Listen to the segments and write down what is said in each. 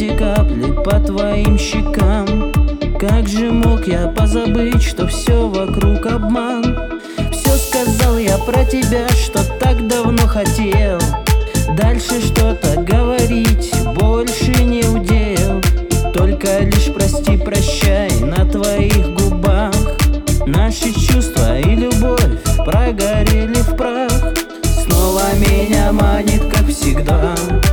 эти капли по твоим щекам. Как же мог я позабыть, что все вокруг обман? Все сказал я про тебя, что так давно хотел. Дальше что-то говорить больше не удел. Только лишь прости, прощай на твоих губах. Наши чувства и любовь прогорели в прах. Снова меня манит, как всегда,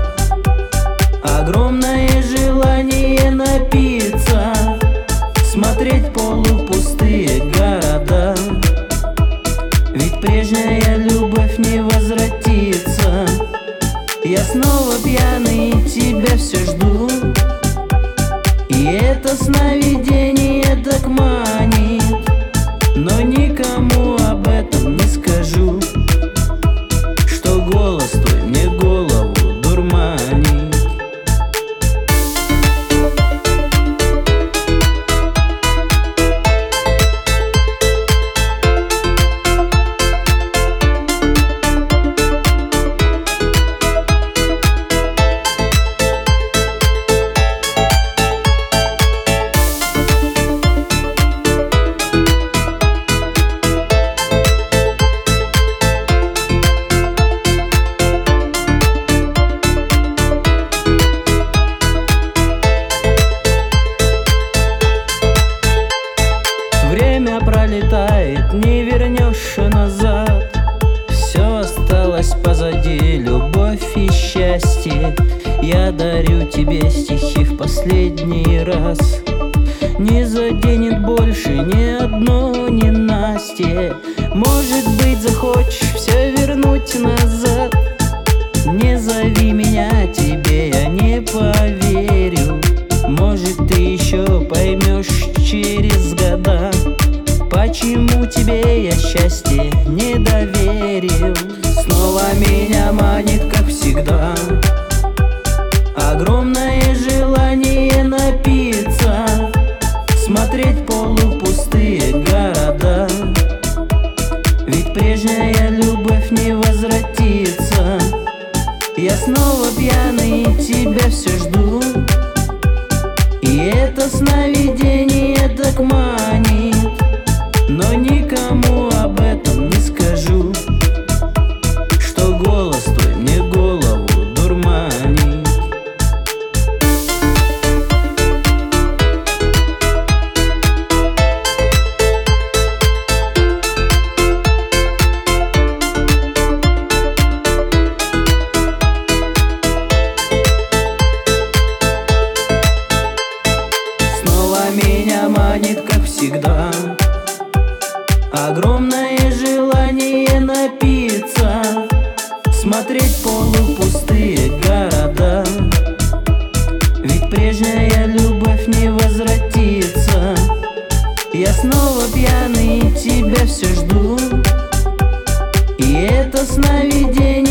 огромное желание напиться, смотреть полупустые города. Ведь прежняя любовь не возвратится. Я снова пьяный, тебя все жду, и это сновидение так манит. Но никому об этом не скажу, что голос твой мне голову дурманит. Время пролетает, не вернешь назад. Все осталось позади, любовь и счастье. Я дарю тебе стихи в последний раз. Не заденет больше ни одно ненастье. Может быть, захочешь все вернуть назад. Не зови меня, тебе я не поверю. Может, ты еще поймешь через года, почему тебе я счастье не доверил. Снова меня манит, как всегда, огромное желание напиться, смотреть полупустые города. Ведь прежняя любовь не возвратится. Я снова пьяный, тебя все жду, и это сновидение так манит. Но никому об этом не скажу, что голос твой мне голову дурманит. Снова меня манит, как всегда, огромное желание напиться, смотреть полупустые города. Ведь прежняя любовь не возвратится. Я снова пьяный, тебя все жду, и это сновидение